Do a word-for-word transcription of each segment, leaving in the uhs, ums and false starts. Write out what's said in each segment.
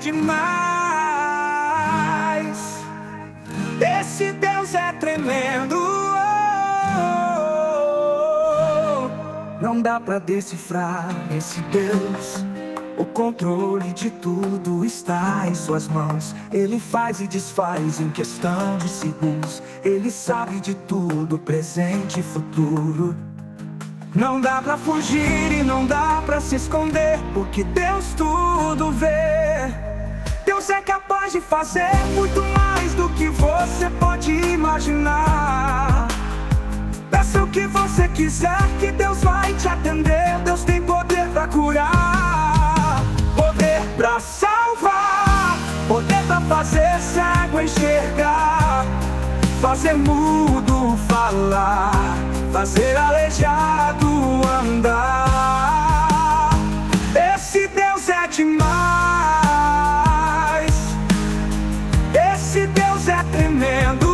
demais. Esse Deus é tremendo. Não dá pra decifrar esse Deus. O controle de tudo está em suas mãos. Ele faz e desfaz em questão de segundos. Ele sabe de tudo, presente e futuro. Não dá pra fugir e não dá pra se esconder, porque Deus tudo vê. Deus é capaz de fazer muito mais do que você pode imaginar. Peça o que você quiser que Deus vai te atender. Deus tem poder pra curar, poder pra salvar, poder pra fazer cego enxergar, fazer mudo falar, fazer aleijado andar. Esse Deus é demais. Esse Deus é tremendo.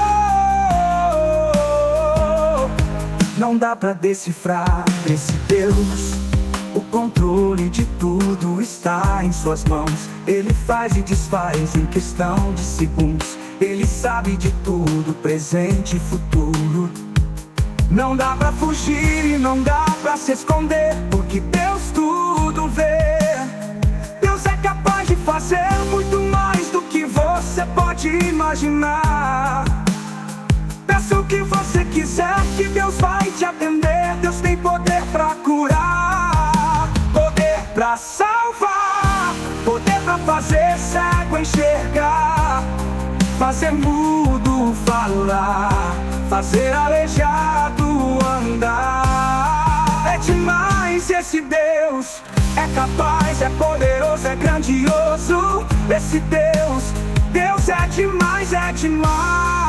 Não dá pra decifrar esse Deus. O controle de tudo está em suas mãos. Ele faz e desfaz em questão de segundos. Ele sabe de tudo, presente e futuro. Não dá pra fugir e não dá pra se esconder, porque Deus tudo vê. Deus é capaz de fazer muito mais do que você pode imaginar. Peça o que você quiser que Deus vai te atender. Deus tem poder pra curar, poder pra salvar, poder pra fazer cego enxergar, fazer mudo falar, fazer aleijado andar. É demais esse Deus. É capaz, é poderoso, é grandioso. Esse Deus, Deus é demais, é demais.